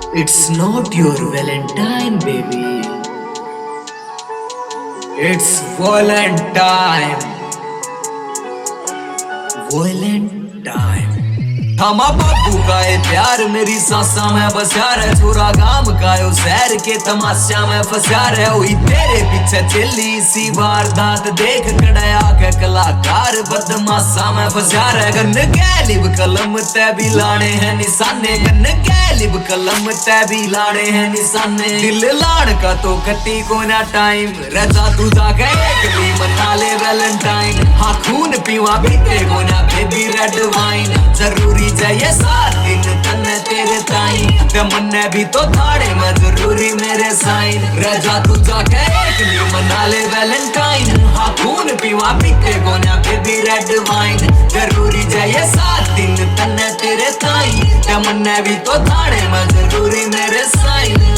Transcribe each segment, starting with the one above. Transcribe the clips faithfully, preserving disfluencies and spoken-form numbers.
It's not your Valentine, baby. It's Valentine. Valentine. थमा बाबू का है प्यार मेरी सासा में बसा रहे छोरा गाम का यो शहर के तमाशा में फंसा रहे हुई तेरे पीछे चली सी वारदात देख कड़ाया के कलाकार बदमाशा में फंसा रहे गन गैलिब कलम ते भी लाने हैं निशाने गन गैलिब कलम ते भी लाने हैं निशाने दिल लाड़ का तो कटी को ना टाइम रजा तू जाके एक भी मना ले वैलेंटाइन हाँ खून पीवा बीते को ना बेबी रेड वाइन जरूरी जाइए सात दिन तन्ने तेरे ताई ते मन्ने भी तो थाड़े में जरूरी मेरे साइन रजा तू जाके एक ली मना ले वैलेंटाइन हाँ खून पीवा पीते को ना बेबी रेड वाइन जरूरी जाइए सात दिन तन्ने तेरे ताई ते मन्ने भी तो थाड़े में जरूरी मेरे साइन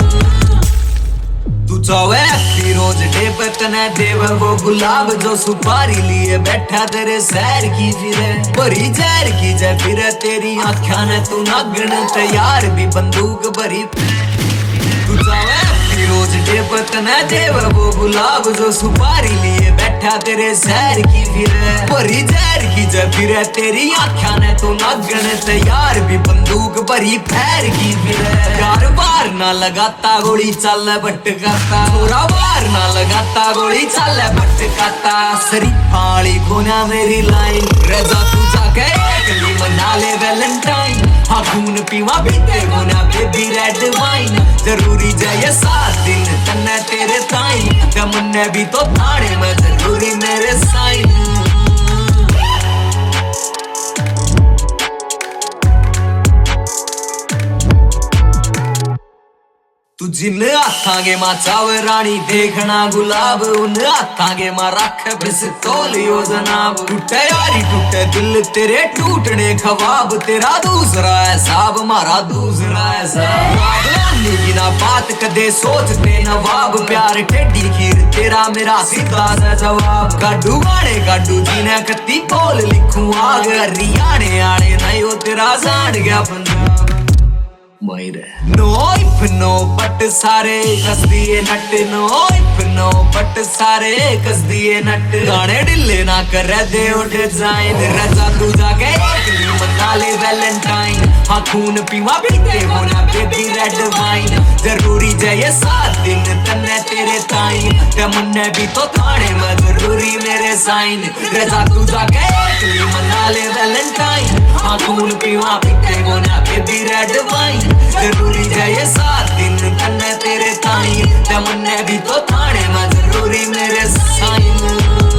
तू चाहे फिरोज डे पे तने देव वो गुलाब जो सुपारी लिए बैठा तेरे सैर की फिरे भरी जहर की जय फिरे तेरी आँखा ने तू नागण तैयार भी बंदूक भरी तू चाहे फिरोज डे पे तने देव वो गुलाब जो सुपारी लिए बैठा तेरे सैर की फिरे भरी जहर की जय फिरे तेरी आँखा ने तू नागण तैयार भी बंदूक भरी फैर की फिरे यार बार ना लगाता गोली चल भटकाता थोड़ा बार ना लगाता गोली चल भटकाता सरी फाड़ी खोना मेरी लाइन रजा तू जाके अगली मना ले वैलेंटाइन हाँ खून पीवा पीते खोना बेबी रेड वाइन जरूरी जाए सात दिन तन्ने तेरे ताई तमन्ने भी तो थाड़े में जरूरी मेरे साइन तू जिन हाथांगे मां चाव रानी देखना गुलाब उन हाथांगे मां रख पिस्तौल यो जनाब टूटे यारी टूटे दिल तेरे टूटने ख्वाब तेरा दूसरा हिसाब मारा दूसरा हिसाब की ना बात कदे सोचते नवाब प्यार टेढ़ी खीर तेरा मेरा सीधा सा जवाब गाडू गाने गाडू जी ने कत्ती बोल लिखूं आग हरियाणे आने नहीं हो तेरा जान गया Punjab no if no but सारे कस दिए नट नो इफ नो बट सारे कस दिए नट गाने डिले ना कर दे डिजाइन रजा तू जाके मना ले वैलेंटाइन हाँ खून पीवा पीते होना बेबी रेड वाइन जरूरी जाए सात दिन तन्ने तेरे ताई तमन्ने भी तो थाड़े में जरूरी मेरे साइन रजा तू जाके मना ले वैलेंटाइन हाँ खून पीवा पीते होना बेबी रेड वाइन जरूरी जाए सात दिन तन्ने तेरे ताई तमन्ने भी तो थाड़े में जरूरी मेरे साइन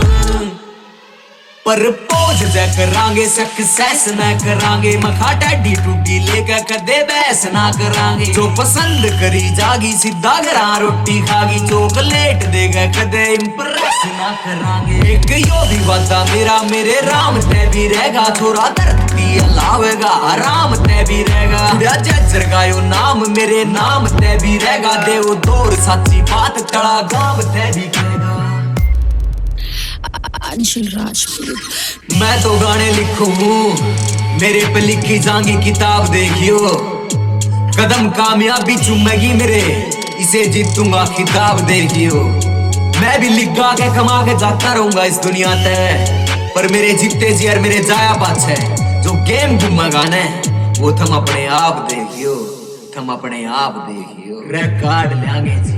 पर पोज जै करांगे सक्सेस ना करांगे मखा टैडी टूटी लेकर कदे बहस ना करांगे जो पसंद करी जागी सीधा घरा रोटी खागी चॉकलेट देगा कदे इम्प्रेस ना करांगे एक यो भी वादा मेरा मेरे राम ते भी रहेगा छोरा धरती हलावेगा आराम ते भी रहेगा जज्जर का यो नाम मेरे नाम ते भी रहेगा देव दौर सच्ची बात तड़ा गाम ते भी कहेगा अंशुल राजपूत मैं तो गाने लिखूं मेरे पे लिखी जाएंगी किताब देखियो कदम कामयाबी चूमेगी मेरे इसे जीतूंगा खिताब देखियो मैं भी लिख गा के कमा के जाता रहूंगा इस दुनिया ते पर मेरे जीते जी और मेरे जाया पाछे जो गेम घूमेगा ने वो थम अपने आप देखियो थम अपने आप देखियो रिकॉर्ड लेंगे